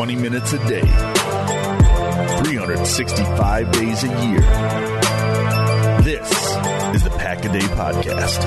20 minutes a day, 365 days a year. This is the Pack a Day Podcast.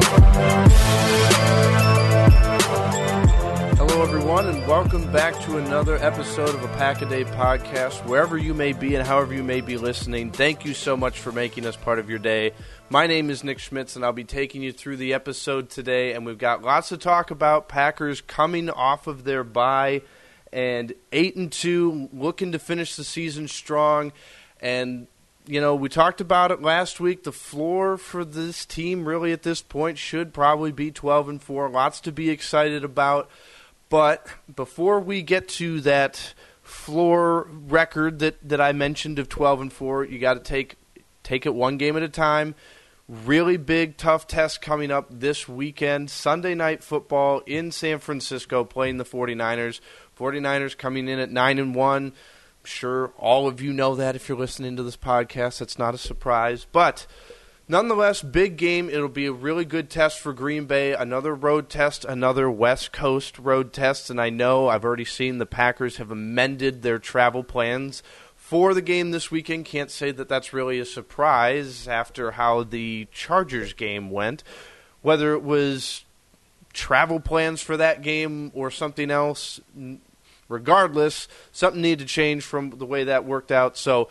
Hello, everyone, and welcome back to another episode of a Pack a Day Podcast. Wherever you may be and however you may be listening, thank you so much for making us part of your day. My name is Nick Schmitz, and I'll be taking you through the episode today, and we've got lots to talk about. Packers coming off of their bye, and 8-2, looking to finish the season strong. And, you know, we talked about it last week. The floor for this team really at this point should probably be 12-4. Lots to be excited about. But before we get to that floor record that I mentioned of 12-4, you got to take it one game at a time. Really big, tough test coming up this weekend. Sunday Night Football in San Francisco playing the 49ers. 49ers coming in at 9-1. I'm sure all of you know that if you're listening to this podcast. That's not a surprise. But nonetheless, big game. It'll be a really good test for Green Bay. Another road test, another West Coast road test. And I know I've already seen the Packers have amended their travel plans for the game this weekend. Can't say that that's really a surprise after how the Chargers game went. Whether it was travel plans for that game or something else, regardless, something needed to change from the way that worked out. So,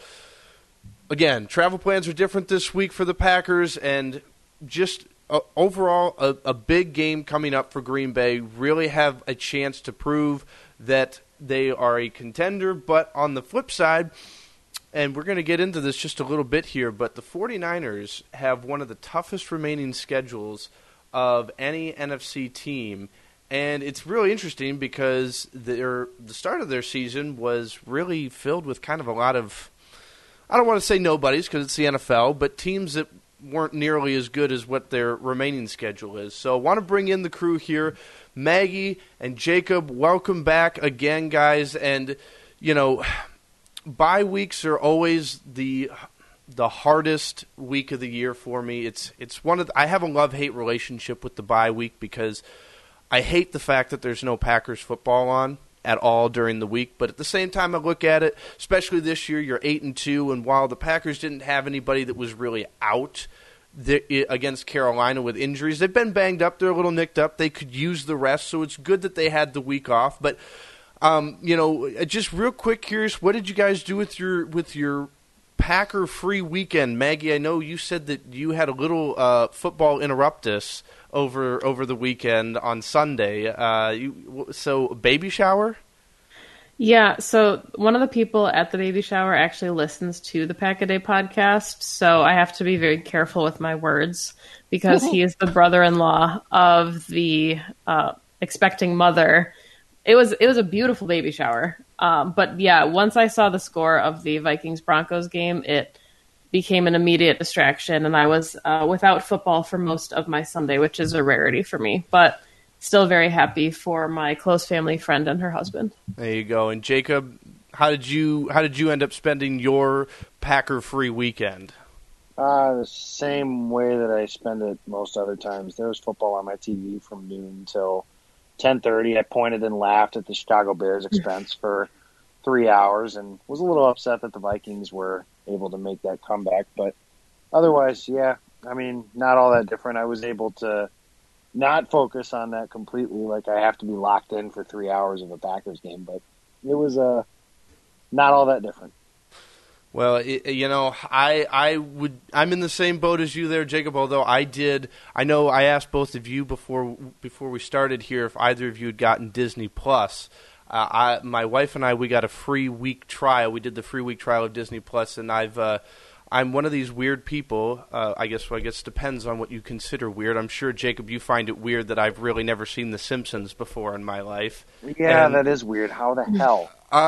again, travel plans are different this week for the Packers, and just overall a big game coming up for Green Bay. Really have a chance to prove that they are a contender, but on the flip side, and we're going to get into this just a little bit here, but the 49ers have one of the toughest remaining schedules of any NFC team, and it's really interesting because the start of their season was really filled with kind of a lot of, I don't want to say nobodies because it's the NFL, but teams that weren't nearly as good as what their remaining schedule is. So I want to bring in the crew here. Maggie and Jacob, welcome back again, guys. And, you know, bye weeks are always the hardest week of the year for me. It's one of I have a love-hate relationship with the bye week because I hate the fact that there's no Packers football on at all during the week. But at the same time, I look at it, especially this year, you're 8-2, and while the Packers didn't have anybody that was really out against Carolina with injuries, they've been banged up, they're a little nicked up, they could use the rest, so it's good that they had the week off. But you know, just real quick, curious, what did you guys do with your Packer free weekend? Maggie, I know you said that you had a little football interruptus over the weekend on Sunday. So baby shower? Yeah, so one of the people at the baby shower actually listens to the Pack a Day podcast, so I have to be very careful with my words because he is the brother-in-law of the expecting mother. It was a beautiful baby shower. But yeah, once I saw the score of the Vikings-Broncos game, it became an immediate distraction, and I was without football for most of my Sunday, which is a rarity for me. But still very happy for my close family friend and her husband. There you go. And Jacob, how did you end up spending your Packer-free weekend? The same way that I spend it most other times. There was football on my TV from noon till 10:30. I pointed and laughed at the Chicago Bears' expense for 3 hours and was a little upset that the Vikings were able to make that comeback. But otherwise, yeah, I mean, not all that different. I was able to not focus on that completely, like I have to be locked in for 3 hours of a Packers game, but it was not all that different. Well, you know, I'm in the same boat as you there, Jacob, although I know I asked both of you before we started here if either of you had gotten Disney Plus. My wife and I, we got a free week trial. We did the free week trial of Disney Plus, and I'm one of these weird people. I guess it depends on what you consider weird. I'm sure, Jacob, you find it weird that I've really never seen The Simpsons before in my life. Yeah, that is weird. How the hell?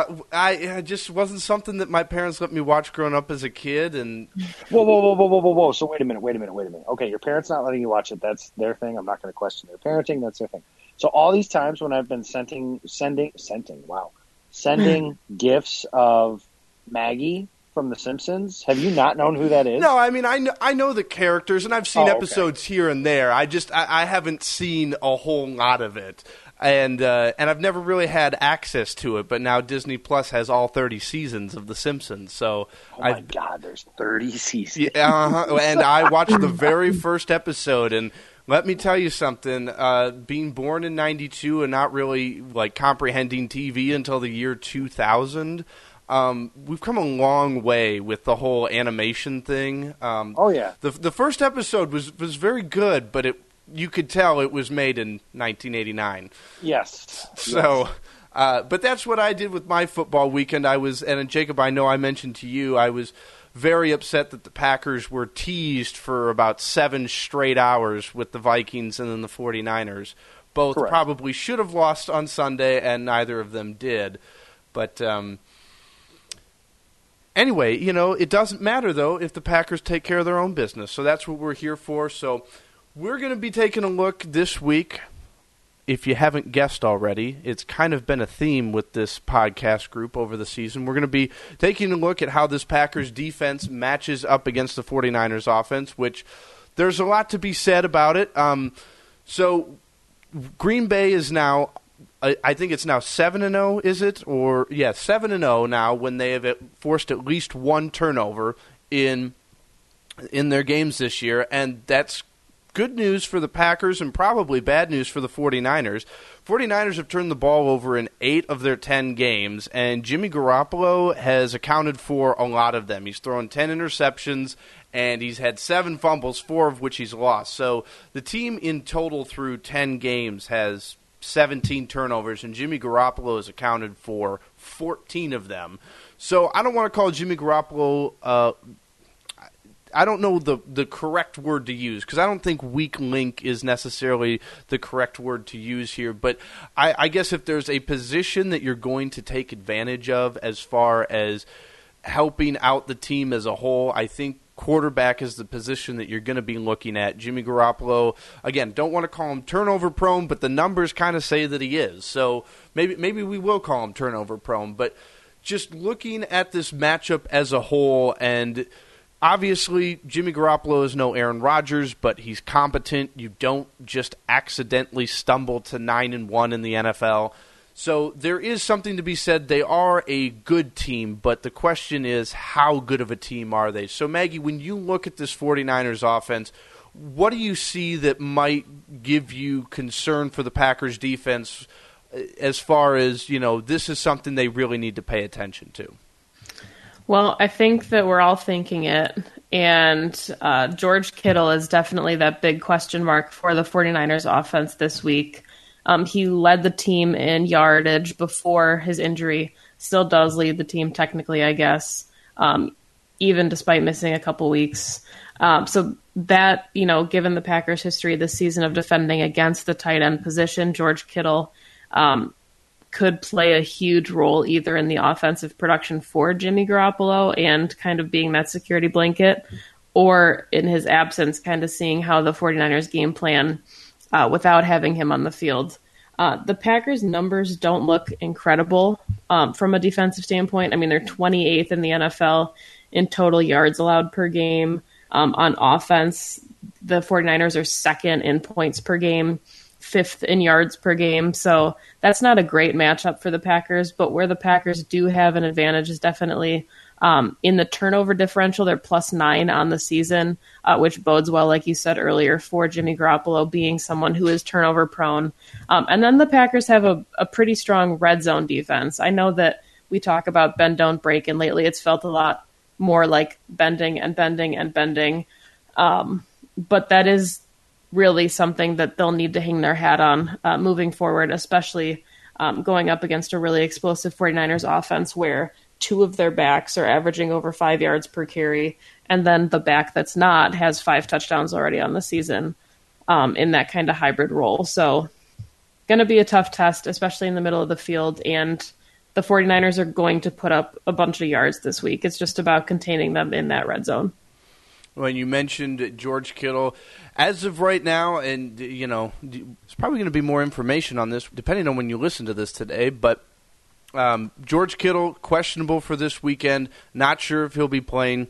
I just wasn't something that my parents let me watch growing up as a kid. And Whoa. So wait a minute. Okay, your parents not letting you watch it, that's their thing. I'm not going to question their parenting. That's their thing. So all these times when I've been sending gifts of Maggie from The Simpsons? Have you not known who that is? No, I mean, I know the characters, and I've seen Oh, episodes here and there. I haven't seen a whole lot of it, and I've never really had access to it. But now Disney Plus has all 30 seasons of The Simpsons, so Oh my God, there's 30 seasons. and I watched the very first episode, and let me tell you something. Being born in '92 and not really like comprehending TV until the year 2000. We've come a long way with the whole animation thing. Oh yeah, the first episode was very good, but you could tell it was made in 1989. yes. So, but that's what I did with my football weekend. And Jacob, I know I mentioned to you, I was very upset that the Packers were teased for about 7 straight hours with the Vikings and then the 49ers. Both Correct. probably should have lost on Sunday, and neither of them did. But anyway, it doesn't matter, though, if the Packers take care of their own business. So that's what we're here for. So we're going to be taking a look this week. If you haven't guessed already, it's kind of been a theme with this podcast group over the season. We're going to be taking a look at how this Packers defense matches up against the 49ers offense, which there's a lot to be said about it. So Green Bay is now, I think it's now 7-0, is it? 7-0 now when they have forced at least one turnover in their games this year, and that's good news for the Packers and probably bad news for the 49ers. 49ers have turned the ball over in 8 of their 10 games, and Jimmy Garoppolo has accounted for a lot of them. He's thrown 10 interceptions, and he's had 7 fumbles, 4 of which he's lost. So the team in total through 10 games has 17 turnovers, and Jimmy Garoppolo has accounted for 14 of them. So I don't want to call Jimmy Garoppolo I don't know the correct word to use, because I don't think weak link is necessarily the correct word to use here. But I guess if there's a position that you're going to take advantage of as far as helping out the team as a whole, I think quarterback is the position that you're going to be looking at. Jimmy Garoppolo, again, don't want to call him turnover prone, but the numbers kind of say that he is. So maybe we will call him turnover prone. But just looking at this matchup as a whole, and obviously, Jimmy Garoppolo is no Aaron Rodgers, but he's competent. You don't just accidentally stumble to 9-1 in the NFL. So there is something to be said. They are a good team, but the question is, how good of a team are they? So, Maggie, when you look at this 49ers offense, what do you see that might give you concern for the Packers defense as far as, this is something they really need to pay attention to? Well, I think that we're all thinking it, and George Kittle is definitely that big question mark for the 49ers offense this week. He led the team in yardage before his injury, still does lead the team technically, I guess, even despite missing a couple weeks. So that, given the Packers' history this season of defending against the tight end position, George Kittle could play a huge role either in the offensive production for Jimmy Garoppolo and kind of being that security blanket, or in his absence, kind of seeing how the 49ers game plan without having him on the field. The Packers' numbers don't look incredible from a defensive standpoint. I mean, they're 28th in the NFL in total yards allowed per game. On offense, the 49ers are second in points per game, 5th in yards per game. So that's not a great matchup for the Packers, but where the Packers do have an advantage is definitely in the turnover differential. They're +9 on the season, which bodes well, like you said earlier, for Jimmy Garoppolo being someone who is turnover prone. And then the Packers have a pretty strong red zone defense. I know that we talk about bend, don't break, and lately it's felt a lot more like bending and bending and bending. But that is really something that they'll need to hang their hat on moving forward, especially going up against a really explosive 49ers offense where 2 of their backs are averaging over 5 yards per carry, and then the back that's not has 5 touchdowns already on the season in that kind of hybrid role. So going to be a tough test, especially in the middle of the field, and the 49ers are going to put up a bunch of yards this week. It's just about containing them in that red zone. When you mentioned George Kittle, as of right now, and, there's probably going to be more information on this depending on when you listen to this today, but George Kittle, questionable for this weekend. Not sure if he'll be playing.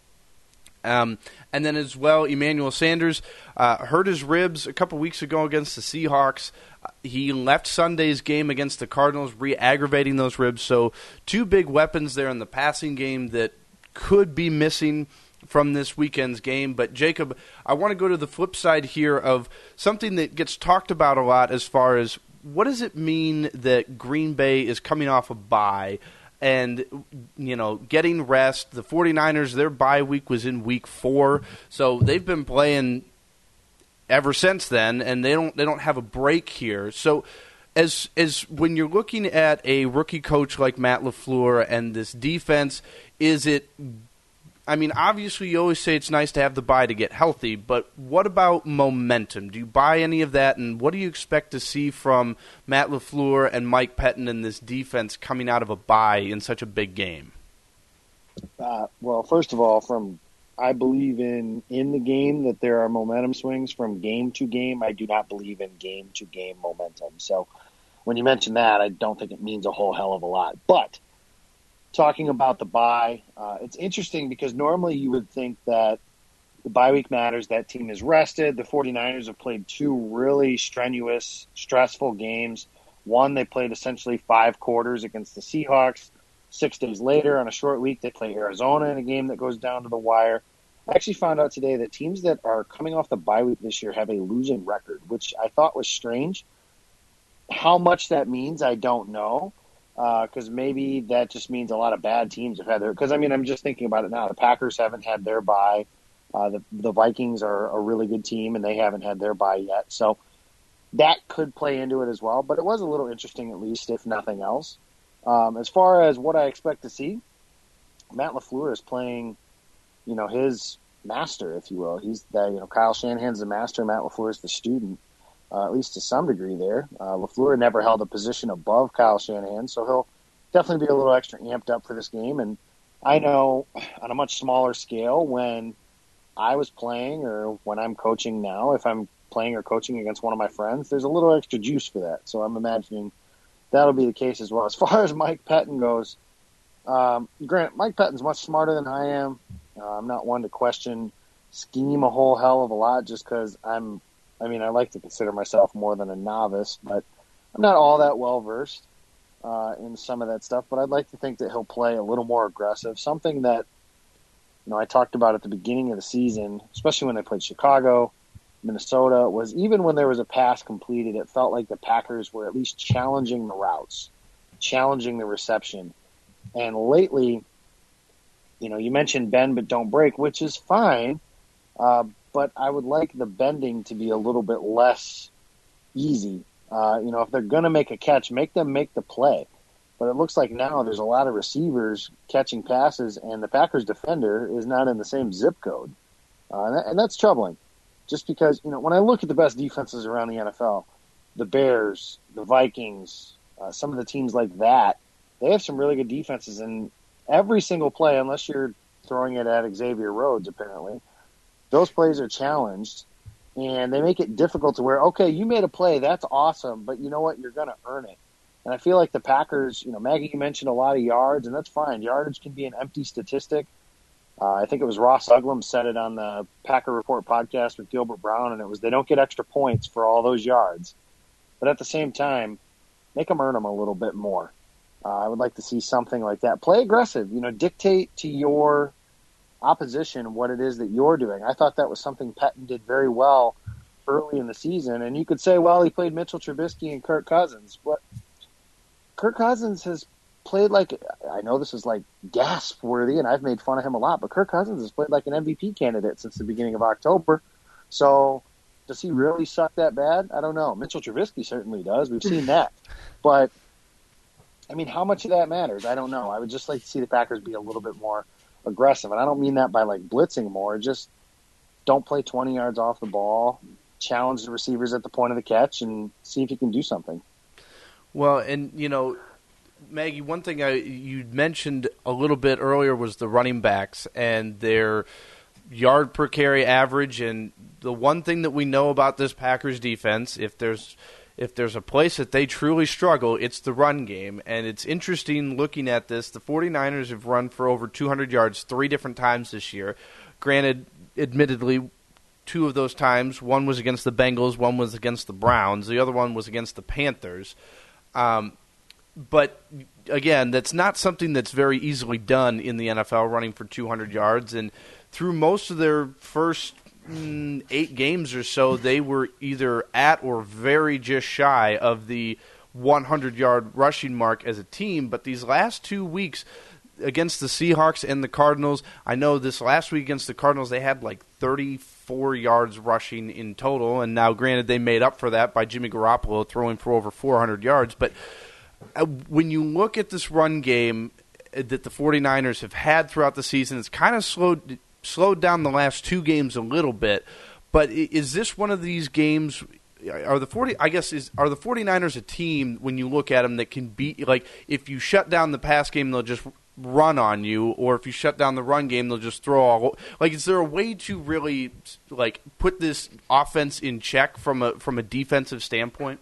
And then as well, Emmanuel Sanders hurt his ribs a couple weeks ago against the Seahawks. He left Sunday's game against the Cardinals, re-aggravating those ribs. So 2 big weapons there in the passing game that could be missing from this weekend's game. But, Jacob, I want to go to the flip side here of something that gets talked about a lot as far as what does it mean that Green Bay is coming off a bye and, getting rest. The 49ers, their bye week was in week 4, so they've been playing ever since then, and they don't have a break here. So as when you're looking at a rookie coach like Matt LaFleur and this defense, is it – I mean, obviously you always say it's nice to have the bye to get healthy, but what about momentum? Do you buy any of that, and what do you expect to see from Matt LaFleur and Mike Pettin in this defense coming out of a bye in such a big game? Well, first of all, I believe in the game that there are momentum swings from game to game. I do not believe in game-to-game momentum. So when you mention that, I don't think it means a whole hell of a lot. But talking about the bye, it's interesting because normally you would think that the bye week matters. That team is rested. The 49ers have played 2 really strenuous, stressful games. One, they played essentially 5 quarters against the Seahawks. 6 days later, on a short week, they play Arizona in a game that goes down to the wire. I actually found out today that teams that are coming off the bye week this year have a losing record, which I thought was strange. How much that means, I don't know. Because maybe that just means a lot of bad teams have had their – because, I'm just thinking about it now. The Packers haven't had their bye. The Vikings are a really good team, and they haven't had their bye yet. So that could play into it as well. But it was a little interesting, at least, if nothing else. As far as what I expect to see, Matt LaFleur is playing, his master, if you will. He's the, Kyle Shanahan's the master, Matt LaFleur is the student. At least to some degree there. LaFleur never held a position above Kyle Shanahan, so he'll definitely be a little extra amped up for this game. And I know on a much smaller scale, when I was playing or when I'm coaching now, if I'm playing or coaching against one of my friends, there's a little extra juice for that. So I'm imagining that'll be the case as well. As far as Mike Pettin goes, Grant, Mike Pettin's much smarter than I am. I'm not one to question scheme a whole hell of a lot just because I like to consider myself more than a novice, but I'm not all that well-versed in some of that stuff. But I'd like to think that he'll play a little more aggressive, something that I talked about at the beginning of the season, especially when they played Chicago, Minnesota, was even when there was a pass completed, it felt like the Packers were at least challenging the routes, challenging the reception. And lately, you mentioned bend but don't break, which is fine, but I would like the bending to be a little bit less easy. If they're going to make a catch, make them make the play. But it looks like now there's a lot of receivers catching passes, and the Packers defender is not in the same zip code. And that's troubling. Just because, when I look at the best defenses around the NFL, the Bears, the Vikings, some of the teams like that, they have some really good defenses. And every single play, unless you're throwing it at Xavier Rhodes, apparently, those plays are challenged. And they make it difficult to where, okay, you made a play, that's awesome, but you know what? You're going to earn it. And I feel like the Packers, Maggie, you mentioned a lot of yards, and that's fine. Yards can be an empty statistic. I think it was Ross Uglum said it on the Packer Report podcast with Gilbert Brown, and it was they don't get extra points for all those yards. But at the same time, make them earn them a little bit more. I would like to see something like that. Play aggressive. Dictate to your opposition what it is that you're doing. I thought that was something Pettin did very well early in the season. And you could say, well, he played Mitchell Trubisky and Kirk Cousins. But Kirk Cousins has played like, I know this is like gasp worthy, and I've made fun of him a lot, but Kirk Cousins has played like an MVP candidate since the beginning of October. So does he really suck that bad? I don't know. Mitchell Trubisky certainly does. We've seen that. But, how much of that matters? I don't know. I would just like to see the Packers be a little bit more aggressive. And I don't mean that by like blitzing more. Just don't play 20 yards off the ball, challenge the receivers at the point of the catch, and see if you can do something. Well, and, Maggie, one thing you mentioned a little bit earlier was the running backs and their yard per carry average. And the one thing that we know about this Packers defense, if there's if there's a place that they truly struggle, it's the run game. And it's interesting looking at this. The 49ers have run for over 200 yards 3 different times this year. Granted, admittedly, 2 of those times, one was against the Bengals, one was against the Browns, the other one was against the Panthers. But, again, that's not something that's very easily done in the NFL, running for 200 yards. And through most of their first 8 games or so, they were either at or very just shy of the 100-yard rushing mark as a team. But these last 2 weeks against the Seahawks and the Cardinals, I know this last week against the Cardinals, they had like 34 yards rushing in total. And now, granted, they made up for that by Jimmy Garoppolo throwing for over 400 yards. But when you look at this run game that the 49ers have had throughout the season, it's kind of slowed down the last 2 games a little bit. But is this one of these games? Are the 49ers a team, when you look at them, that can beat, like, if you shut down the pass game, they'll just run on you, or if you shut down the run game, they'll just throw all, like, is there a way to really, like, put this offense in check from a defensive standpoint?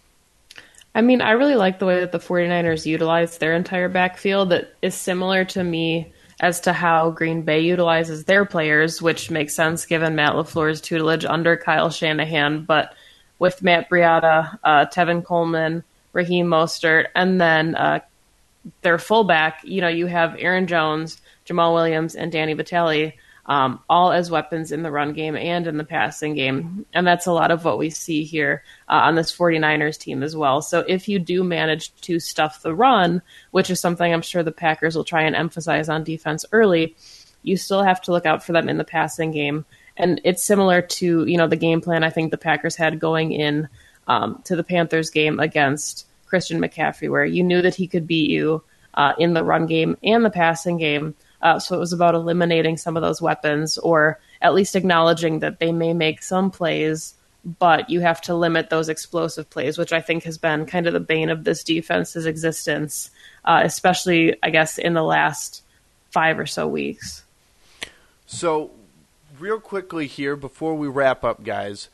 I mean, I really like the way that the 49ers utilize their entire backfield. That is similar to me as to how Green Bay utilizes their players, which makes sense given Matt LaFleur's tutelage under Kyle Shanahan. But with Matt Breida, Tevin Coleman, Raheem Mostert, and then their fullback, you have Aaron Jones, Jamal Williams, and Danny Vitale, all as weapons in the run game and in the passing game. And that's a lot of what we see here on this 49ers team as well. So if you do manage to stuff the run, which is something I'm sure the Packers will try and emphasize on defense early, you still have to look out for them in the passing game. And it's similar to, the game plan I think the Packers had going in to the Panthers game against Christian McCaffrey, where you knew that he could beat you in the run game and the passing game. So it was about eliminating some of those weapons, or at least acknowledging that they may make some plays, but you have to limit those explosive plays, which I think has been kind of the bane of this defense's existence, especially, I guess, in the last 5 or so weeks. So, real quickly here, before we wrap up, guys,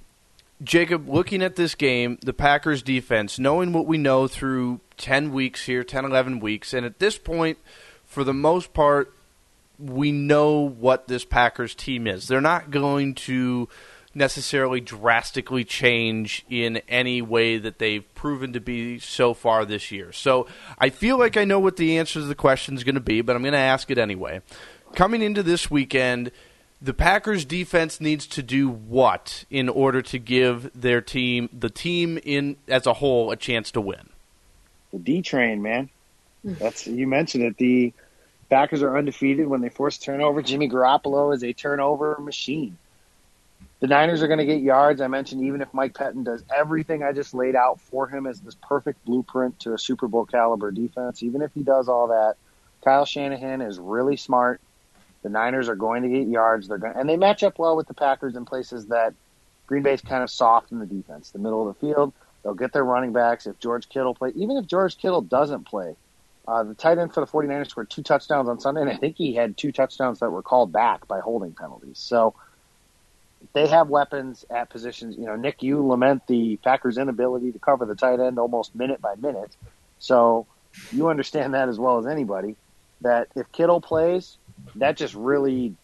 Jacob, looking at this game, the Packers defense, knowing what we know through 10 weeks here, 10, 11 weeks, and at this point, for the most part, we know what this Packers team is. They're not going to necessarily drastically change in any way that they've proven to be so far this year. So I feel like I know what the answer to the question is going to be, but I'm going to ask it anyway. Coming into this weekend, the Packers defense needs to do what in order to give their team, the team in as a whole, a chance to win? The D train, man. You mentioned it. The Packers are undefeated when they force turnover. Jimmy Garoppolo is a turnover machine. The Niners are going to get yards. I mentioned even if Mike Pettin does everything I just laid out for him as this perfect blueprint to a Super Bowl caliber defense, even if he does all that, Kyle Shanahan is really smart. The Niners are going to get yards. And they match up well with the Packers in places that Green Bay's kind of soft in the defense. The middle of the field, they'll get their running backs. If George Kittle plays, even if George Kittle doesn't play, the tight end for the 49ers scored 2 touchdowns on Sunday, and I think he had 2 touchdowns that were called back by holding penalties. So they have weapons at positions. Nick, you lament the Packers' inability to cover the tight end almost minute by minute. So you understand that as well as anybody, that if Kittle plays, that just really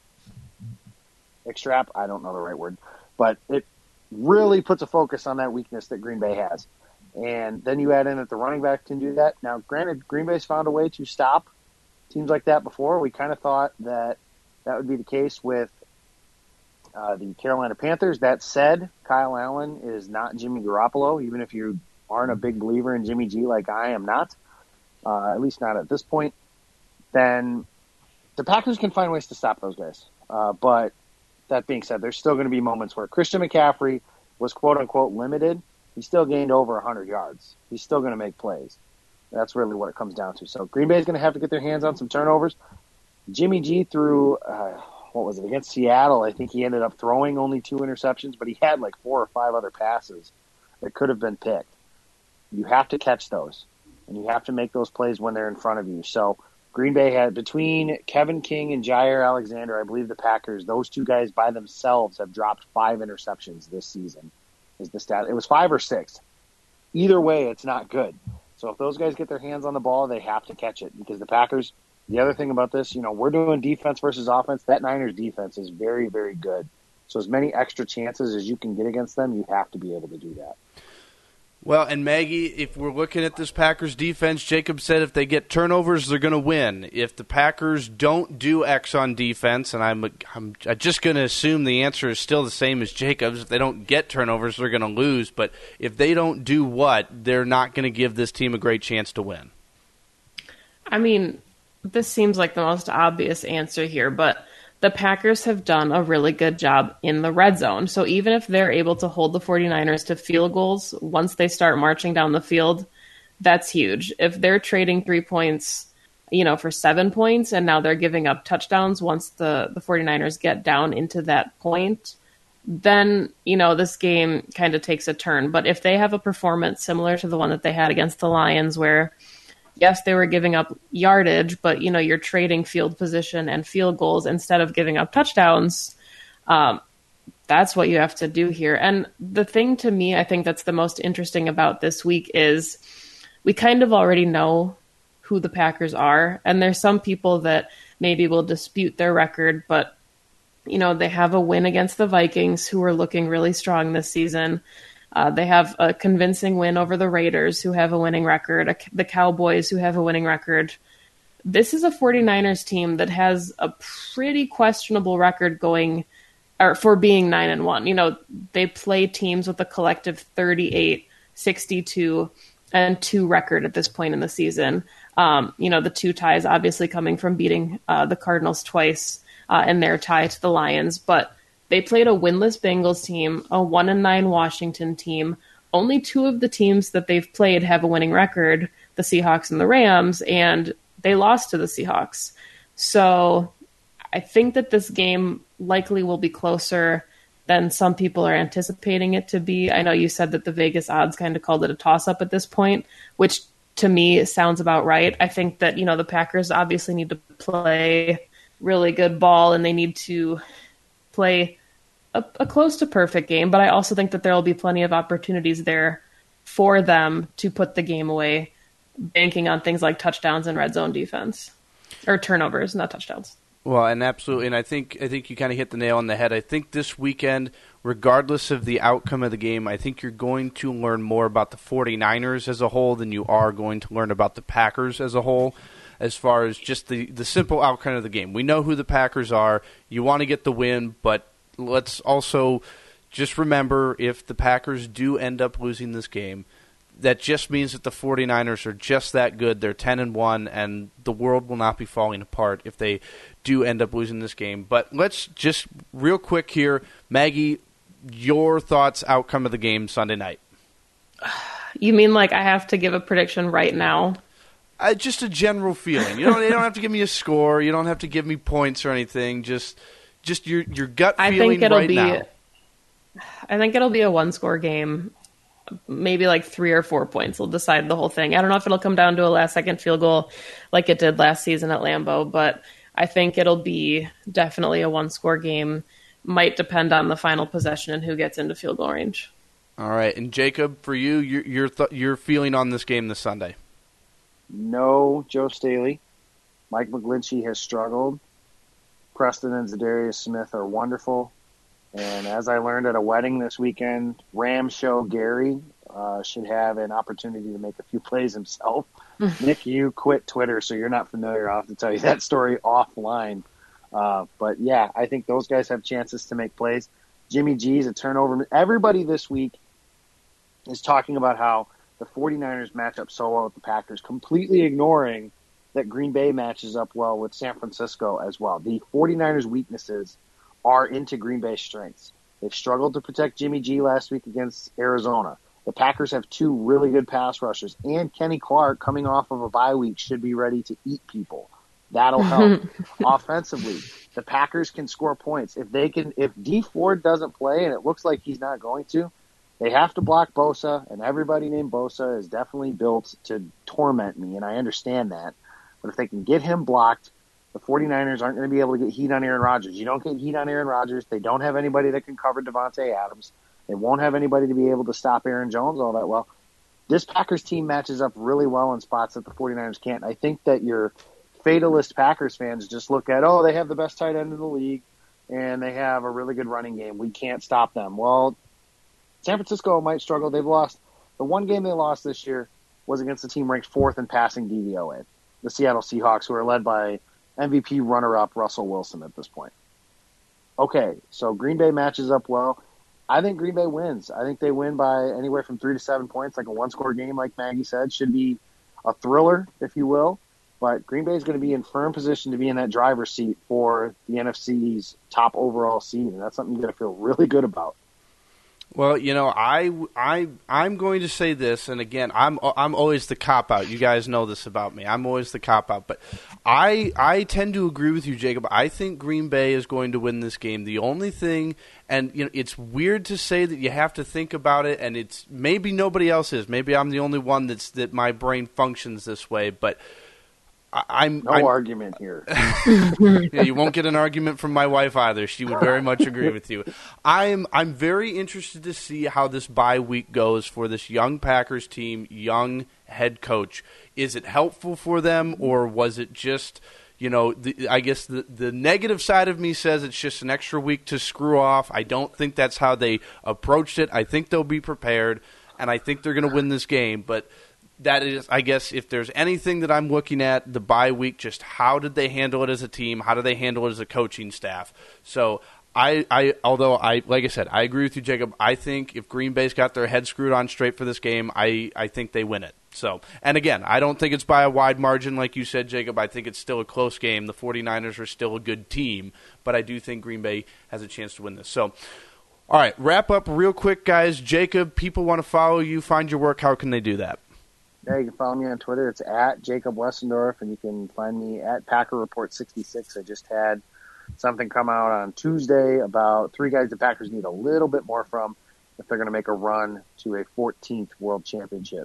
I don't know the right word, but it really puts a focus on that weakness that Green Bay has. And then you add in that the running back can do that. Now, granted, Green Bay's found a way to stop teams like that before. We kind of thought that would be the case with the Carolina Panthers. That said, Kyle Allen is not Jimmy Garoppolo, even if you aren't a big believer in Jimmy G like I am not, at least not at this point. Then the Packers can find ways to stop those guys. But that being said, there's still going to be moments where Christian McCaffrey was quote-unquote limited. He still gained over 100 yards. He's still going to make plays. That's really what it comes down to. So Green Bay is going to have to get their hands on some turnovers. Jimmy G threw, against Seattle. I think he ended up throwing only 2 interceptions, but he had like 4 or 5 other passes that could have been picked. You have to catch those, and you have to make those plays when they're in front of you. So Green Bay had, between Kevin King and Jair Alexander, I believe the Packers, those 2 guys by themselves have dropped 5 interceptions this season. Is the stat. It was 5 or 6. either way, it's not good. So if those guys get their hands on the ball, they have to catch it, because the Packers, the other thing about this, we're doing defense versus offense. That Niners defense is very, very good. So as many extra chances as you can get against them, you have to be able to do that. Well, and Maggie, if we're looking at this Packers defense, Jacob said if they get turnovers, they're going to win. If the Packers don't do X on defense, and I'm just going to assume the answer is still the same as Jacob's, if they don't get turnovers, they're going to lose. But if they don't do what, they're not going to give this team a great chance to win. I mean, this seems like the most obvious answer here, but the Packers have done a really good job in the red zone. So even if they're able to hold the 49ers to field goals once they start marching down the field, that's huge. If they're trading 3 points, for 7 points, and now they're giving up touchdowns once the 49ers get down into that point, then, this game kind of takes a turn. But if they have a performance similar to the one that they had against the Lions, where yes, they were giving up yardage, but, you're trading field position and field goals instead of giving up touchdowns. That's what you have to do here. And the thing to me, I think that's the most interesting about this week is we kind of already know who the Packers are. And there's some people that maybe will dispute their record, but, they have a win against the Vikings, who are looking really strong this season. They have a convincing win over the Raiders, who have a winning record, the Cowboys, who have a winning record. This is a 49ers team that has a pretty questionable record for being 9-1. They play teams with a collective 38, 62, and 2 record at this point in the season. The 2 ties obviously coming from beating the Cardinals twice and their tie to the Lions, but they played a winless Bengals team, a 1-9 Washington team. Only 2 of the teams that they've played have a winning record, the Seahawks and the Rams, and they lost to the Seahawks. So I think that this game likely will be closer than some people are anticipating it to be. I know you said that the Vegas odds kind of called it a toss-up at this point, which to me sounds about right. I think that, the Packers obviously need to play really good ball, and they need to play a close to perfect game, but I also think that there will be plenty of opportunities there for them to put the game away, banking on things like touchdowns and red zone defense, or turnovers, not touchdowns. Well, and absolutely, and I think you kind of hit the nail on the head. I think this weekend, regardless of the outcome of the game, I think you're going to learn more about the 49ers as a whole than you are going to learn about the Packers as a whole, as far as just the simple outcome of the game. We know who the Packers are. You want to get the win, but let's also just remember, if the Packers do end up losing this game, that just means that the 49ers are just that good. They're 10-1, and the world will not be falling apart if they do end up losing this game. But let's just real quick here, Maggie, your thoughts, outcome of the game Sunday night. You mean like I have to give a prediction right now? Just a general feeling. You don't have to give me a score. You don't have to give me points or anything. Just your gut feeling now. I think it'll be a 1-score game. Maybe like 3 or 4 points will decide the whole thing. I don't know if it'll come down to a last-second field goal like it did last season at Lambeau, but I think it'll be definitely a 1-score game. Might depend on the final possession and who gets into field goal range. All right, and Jacob, for you, your feeling on this game this Sunday? No Joe Staley. Mike McGlinchey has struggled. Preston and Zadarius Smith are wonderful. And as I learned at a wedding this weekend, Ram Show Gary should have an opportunity to make a few plays himself. Nick, you quit Twitter, so you're not familiar. I'll have to tell you that story offline. But, yeah, I think those guys have chances to make plays. Jimmy G's a turnover. Everybody this week is talking about how the 49ers match up so well with the Packers, completely ignoring that Green Bay matches up well with San Francisco as well. The 49ers' weaknesses are into Green Bay's strengths. They've struggled to protect Jimmy G last week against Arizona. The Packers have 2 really good pass rushers, and Kenny Clark, coming off of a bye week, should be ready to eat people. That'll help. Offensively, the Packers can score points. If Dee Ford doesn't play, and it looks like he's not going to, they have to block Bosa, and everybody named Bosa is definitely built to torment me, and I understand that. But if they can get him blocked, the 49ers aren't going to be able to get heat on Aaron Rodgers. You don't get heat on Aaron Rodgers. They don't have anybody that can cover Devontae Adams. They won't have anybody to be able to stop Aaron Jones all that well. this Packers team matches up really well in spots that the 49ers can't. I think that your fatalist Packers fans just look at, they have the best tight end in the league, and they have a really good running game. We can't stop them. Well, San Francisco might struggle. They've lost. The one game they lost this year was against a team ranked 4th in passing DVOA, the Seattle Seahawks, who are led by MVP runner-up Russell Wilson at this point. Okay, so Green Bay matches up well. I think Green Bay wins. I think they win by anywhere from 3 to 7 points, like a one-score game, like Maggie said. Should be a thriller, if you will. But Green Bay is going to be in firm position to be in that driver's seat for the NFC's top overall seed, and that's something you're going to feel really good about. Well, I'm going to say this, and again, I'm always the cop-out. You guys know this about me. I'm always the cop-out. But I tend to agree with you, Jacob. I think Green Bay is going to win this game. The only thing, and it's weird to say that you have to think about it, and it's maybe nobody else is. Maybe I'm the only one that my brain functions this way, but I'm argument here. Yeah, you won't get an argument from my wife either. She would very much agree with you. I'm very interested to see how this bye week goes for this young Packers team, young head coach. Is it helpful for them, or was it just, I guess the negative side of me says it's just an extra week to screw off. I don't think that's how they approached it. I think they'll be prepared, and I think they're going to win this game, but that is, I guess, if there's anything that I'm looking at, the bye week, just how did they handle it as a team? How do they handle it as a coaching staff? So like I said, I agree with you, Jacob. I think if Green Bay's got their head screwed on straight for this game, I think they win it. So, and again, I don't think it's by a wide margin like you said, Jacob. I think it's still a close game. The 49ers are still a good team, but I do think Green Bay has a chance to win this. So, all right, wrap up real quick, guys. Jacob, people want to follow you, find your work. How can they do that? Yeah, you can follow me on Twitter. It's at Jacob Westendorf, and you can find me at Packer Report 66. I just had something come out on Tuesday about 3 guys the Packers need a little bit more from if they're going to make a run to a 14th World Championship.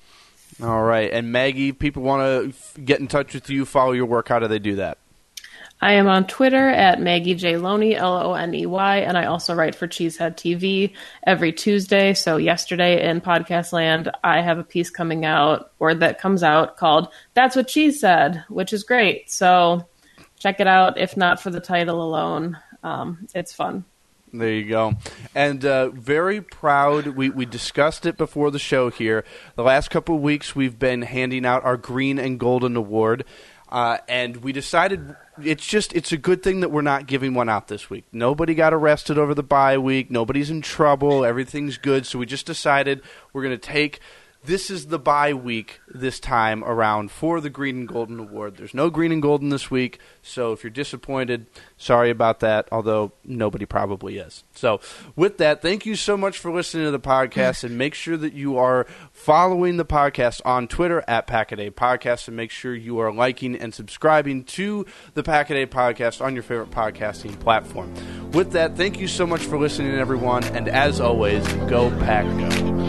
All right. And Maggie, people want to get in touch with you, follow your work. How do they do that? I am on Twitter at Maggie J. Loney, Loney, and I also write for Cheesehead TV every Tuesday. So yesterday in Podcast Land, I have a piece coming out, or that comes out, called That's What Cheese Said, which is great. So check it out, if not for the title alone. It's fun. There you go. And very proud, we discussed it before the show here. The last couple of weeks we've been handing out our Green and Golden Award. And we decided it's a good thing that we're not giving one out this week. Nobody got arrested over the bye week. Nobody's in trouble. Everything's good. So we just decided we're going to take this is the bye week this time around for the Green and Golden Award. There's no Green and Golden this week, so if you're disappointed, sorry about that, although nobody probably is. So with that, thank you so much for listening to the podcast, and make sure that you are following the podcast on Twitter at Packaday Podcast, and make sure you are liking and subscribing to the Packaday Podcast on your favorite podcasting platform. With that, thank you so much for listening, everyone, and as always, go Pack Go.